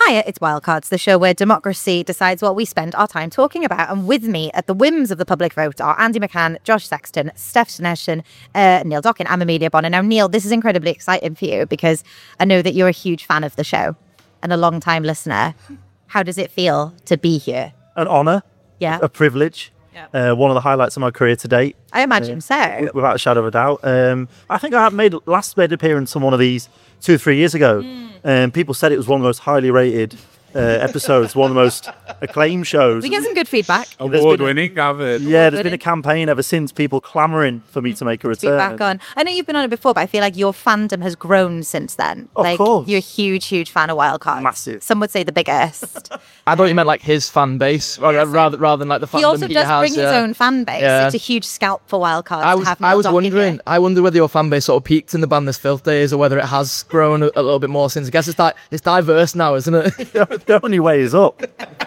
Hiya, it's Wildcards, the show where democracy decides what we spend our time talking about. And with me at the whims of the public vote are Andy McCann, Josh Sexton, Steph Sneschen, Neil Dockin, and Amelia Bonner. Now, Neil, this is incredibly exciting for you because I know that you're a huge fan of the show and a long-time listener. How does it feel to be here? An honour, a privilege, one of the highlights of my career to date. I imagine so. Without a shadow of a doubt. I think I made appearance on one of these 2 or 3 years ago. People said it was one of the most highly rated episodes, one of the most acclaimed shows. We get some good feedback. Award-winning, covered. Yeah, there's been a campaign ever since, people clamouring for me to make a return. Back on. I know you've been on it before, but I feel like your fandom has grown since then. Of course. You're a huge, huge fan of Wildcards. Massive. Some would say the biggest. I thought you meant like his fan base, rather than like the fandom He also that does has. bring his own fan base. Yeah. It's a huge scalp for Wildcards. I was wondering. I wonder whether your fan base sort of peaked in the Ban This Filth days, or whether it has grown a little bit more since. I guess it's diverse now, isn't it? The only way is up.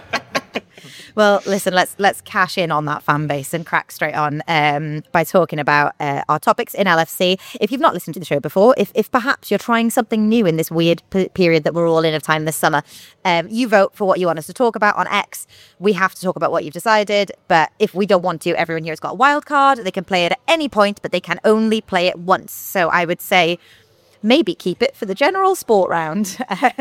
Well, listen, let's cash in on that fan base and crack straight on by talking about our topics in LFC. If you've not listened to the show before, if perhaps you're trying something new in this weird period that we're all in of time this summer, you vote for what you want us to talk about on X. We have to talk about what you've decided, but if we don't want to, everyone here has got a wild card. They can play it at any point, but they can only play it once. So I would say maybe keep it for the general sport round.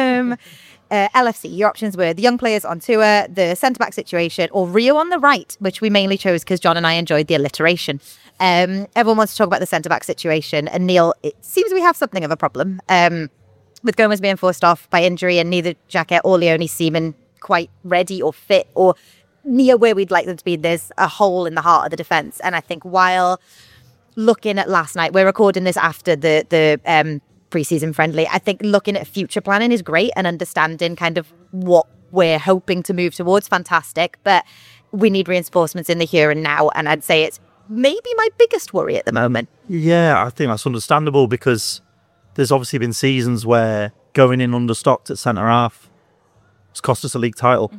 LFC, your options were the young players on tour, the centre-back situation, or Rio on the right, which we mainly chose because John and I enjoyed the alliteration. Everyone wants to talk about the centre-back situation. And Neil, it seems we have something of a problem with Gomez being forced off by injury and neither Jaquet or Leone seeming quite ready or fit or near where we'd like them to be. There's a hole in the heart of the defence. And I think while looking at last night, we're recording this after the pre-season friendly. I think looking at future planning is great and understanding kind of what we're hoping to move towards, fantastic. But we need reinforcements in the here and now. And I'd say it's maybe my biggest worry at the moment. Yeah, I think that's understandable because there's obviously been seasons where going in understocked at centre half has cost us a league title.